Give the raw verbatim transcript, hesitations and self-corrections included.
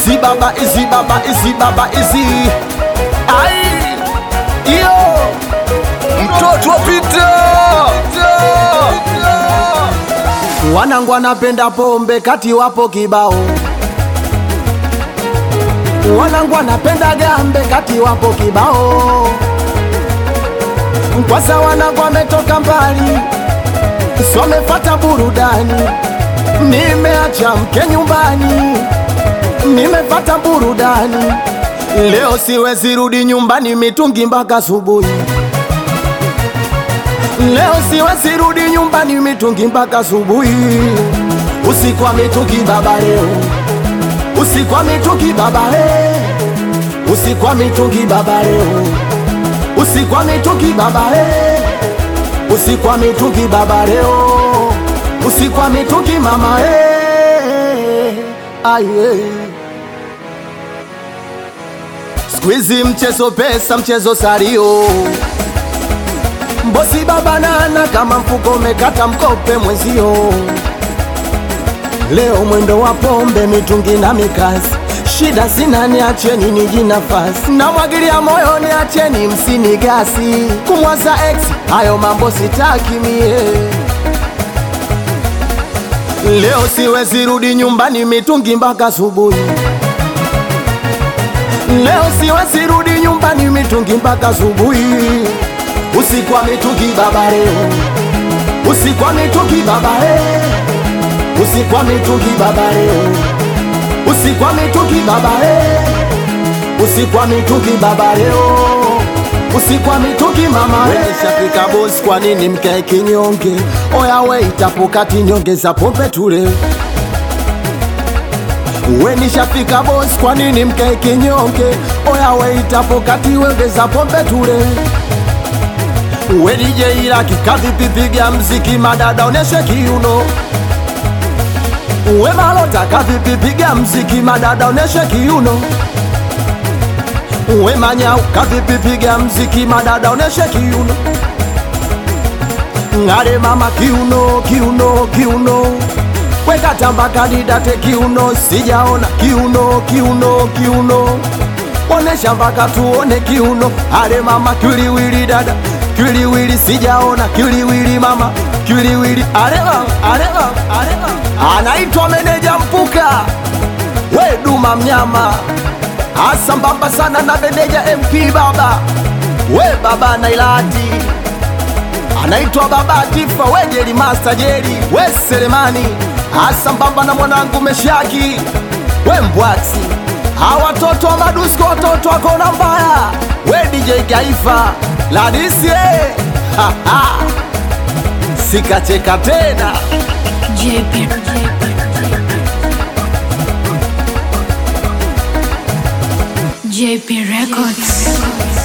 Easy baba, easy baba, easy baba, easy. Ai, yo, mtoto wa Peter. Wanangu wanapenda pombe kati wapo kibao. Wanangu wanapenda gambe kati wapo kibao. Kwasa wanangu wametoka mbali, somefata burudani. Nimeacha mke nyumbani, nimefata burudani. Leo siwezi rudi nyumbani mitungi mpaka asubuhi. Leo siwezi rudi nyumbani mitungi mpaka asubuhi. Usiku wa mitungi baba leo, usiku wa mitungi baba leo, usiku wa mitungi baba leo, usiku wa mitungi baba leo, usiku wa mitungi baba leo, usiku wa mitungi mama eh. Aye. Squeezy mchezo pesa mchezo sario. Bosi baba nana kama mfuko umekata mkope mwenzio. Leo mwendo wa pombe mitungi na mikazi. Shida sina niacheni niji nafasi. Na mwagilia moyo niacheni msinigasi. Kumwaza ex hayo mambo sitaki mie. Leo siwezi rudi nyumbani mitungi mpaka asubuhi. Leo siwezi rudi nyumbani mitungi mpaka asubuhi. Usiku wa mitungi baba leo, usiku wa mitungi baba leo, usiku wa mitungi baba leo, usiku wa mitungi baba leo, usiku wa mitungi baba leo, usiku wa mitungi mama leo. Nishafika boss, kwa nini mkae kinyonge? Oya we itapokati nyongeza pombe tule. We nishafika boss, kwa nini mkae kinyonge? Oya we itapokati wengeza pombe tule. We D J Iraki kavipi piga mziki madada oneshe kiuno. We Malota kavipi piga mziki madada oneshe kiuno. We Manyau kavipi piga mziki madada oneshe kiuno. Ngare mama kiuno, kiuno, kiuno. We katamba kadidate kiuno, sijaona kiuno, kiuno, kiuno. Onesha mpaka tuone kiuno. Ale mama kiliwili dada, kiliwili sijaona, kiliwili mama, kiliwili. Ale mama, ale mama, ale mama. Anaitwa meneja Mpuka, we Duma mnyama. Asa mbamba sana na meneja M P baba, we baba Nailati. Anaitwa baba Tifa, we Jeli Master Jeli, we Selemani. Asa mbamba na mwanangu Meshaki, we Mbwaksi. Hawa watoto wa Madusko, watoto wa kona mbaya, we D J Kaifa Ladisi eh. Ha ha. Sikacheka tena. J P J P Records.